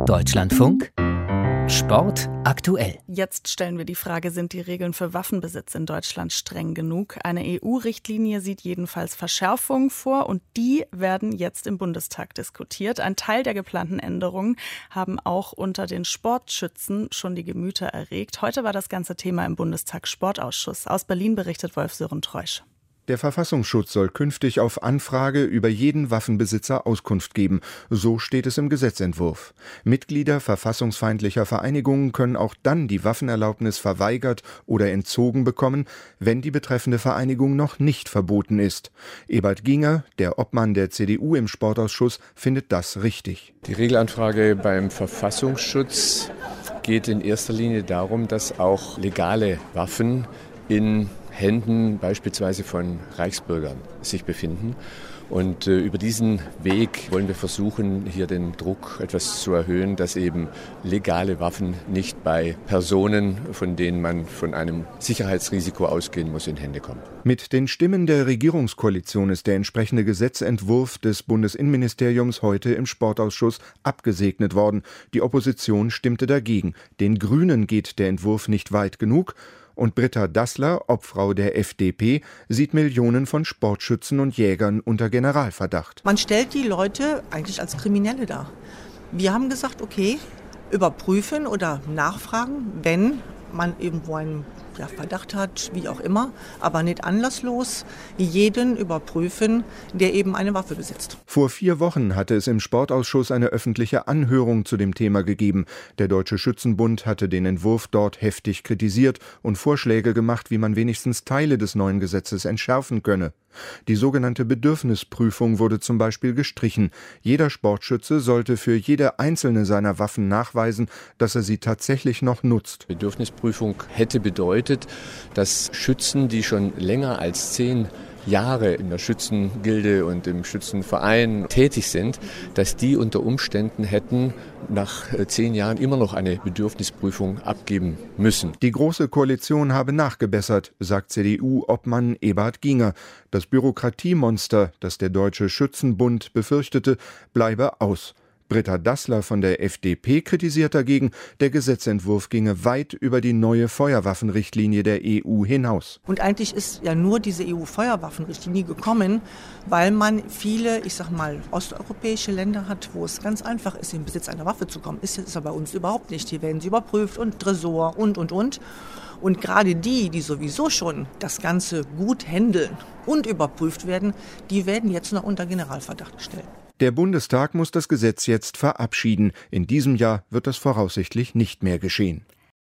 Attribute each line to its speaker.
Speaker 1: Deutschlandfunk Sport aktuell.
Speaker 2: Jetzt stellen wir die Frage, sind die Regeln für Waffenbesitz in Deutschland streng genug? Eine EU-Richtlinie sieht jedenfalls Verschärfungen vor und die werden jetzt im Bundestag diskutiert. Ein Teil der geplanten Änderungen haben auch unter den Sportschützen schon die Gemüter erregt. Heute war das ganze Thema im Bundestag-Sportausschuss. Aus Berlin berichtet Wolf-Sören Treusch.
Speaker 3: Der Verfassungsschutz soll künftig auf Anfrage über jeden Waffenbesitzer Auskunft geben. So steht es im Gesetzentwurf. Mitglieder verfassungsfeindlicher Vereinigungen können auch dann die Waffenerlaubnis verweigert oder entzogen bekommen, wenn die betreffende Vereinigung noch nicht verboten ist. Ebert Ginger, der Obmann der CDU im Sportausschuss, findet das richtig.
Speaker 4: Die Regelanfrage beim Verfassungsschutz geht in erster Linie darum, dass auch legale Waffen in Händen beispielsweise von Reichsbürgern sich befinden. Und über diesen Weg wollen wir versuchen, hier den Druck etwas zu erhöhen, dass eben legale Waffen nicht bei Personen, von denen man von einem Sicherheitsrisiko ausgehen muss, in Hände kommen.
Speaker 3: Mit den Stimmen der Regierungskoalition ist der entsprechende Gesetzentwurf des Bundesinnenministeriums heute im Sportausschuss abgesegnet worden. Die Opposition stimmte dagegen. Den Grünen geht der Entwurf nicht weit genug. Und Britta Dassler, Obfrau der FDP, sieht Millionen von Sportschützen und Jägern unter Generalverdacht.
Speaker 5: Man stellt die Leute eigentlich als Kriminelle dar. Wir haben gesagt, okay, überprüfen oder nachfragen, wenn man irgendwo einen Verdacht hat, wie auch immer, aber nicht anlasslos jeden überprüfen, der eben eine Waffe besitzt.
Speaker 3: Vor 4 Wochen hatte es im Sportausschuss eine öffentliche Anhörung zu dem Thema gegeben. Der Deutsche Schützenbund hatte den Entwurf dort heftig kritisiert und Vorschläge gemacht, wie man wenigstens Teile des neuen Gesetzes entschärfen könne. Die sogenannte Bedürfnisprüfung wurde zum Beispiel gestrichen. Jeder Sportschütze sollte für jede einzelne seiner Waffen nachweisen, dass er sie tatsächlich noch nutzt.
Speaker 4: Bedürfnisprüfung hätte bedeutet, dass Schützen, die schon länger als 10 Jahre in der Schützengilde und im Schützenverein tätig sind, dass die unter Umständen hätten nach 10 Jahren immer noch eine Bedürfnisprüfung abgeben müssen.
Speaker 3: Die Große Koalition habe nachgebessert, sagt CDU-Obmann Ebert Ginger. Das Bürokratiemonster, das der Deutsche Schützenbund befürchtete, bleibe aus. Britta Dassler von der FDP kritisiert dagegen, der Gesetzentwurf ginge weit über die neue Feuerwaffenrichtlinie der EU hinaus.
Speaker 5: Und eigentlich ist ja nur diese EU-Feuerwaffenrichtlinie gekommen, weil man viele, osteuropäische Länder hat, wo es ganz einfach ist, in Besitz einer Waffe zu kommen. Ist es aber bei uns überhaupt nicht. Hier werden sie überprüft und Tresor und. Und gerade die sowieso schon das Ganze gut handeln und überprüft werden, die werden jetzt noch unter Generalverdacht gestellt.
Speaker 3: Der Bundestag muss das Gesetz jetzt verabschieden. In diesem Jahr wird das voraussichtlich nicht mehr geschehen.